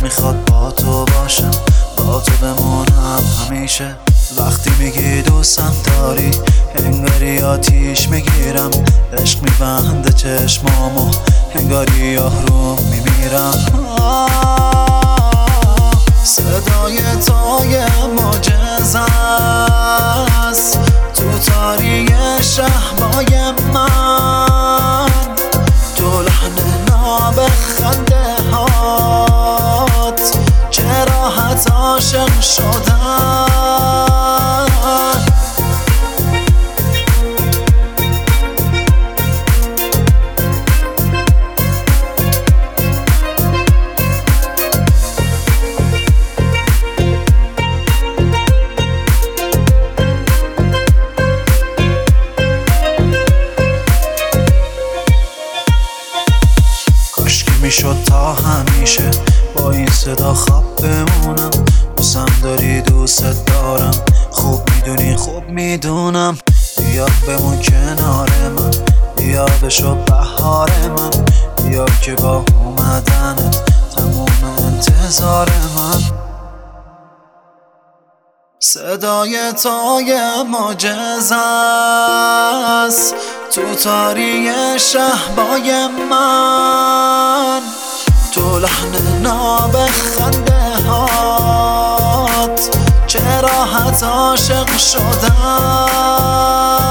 میخواد با تو باشم، با تو بمونم همیشه. وقتی میگی دوستم داری انگاری آتیش میگیرم، عشق میبنده چشمامو انگاری یارو میمیرم. صدای تو یه معجزه است تو تاریک شهبای من، تو لحن ناب خنده هات چه راحت عاشق شدن. میشد تا همیشه با این صدا خواب بمونم. دوستم داری دوست دارم، خوب میدونی خوب میدونم. بیا بمون کنار من، بیا بشو بهار من، بیا که با اومدنت تموم انتظار من. صدای تو یه معجزه است تو تاریک شهبای من، تو لحن ناب خنده هات چه راحت عاشق شدن.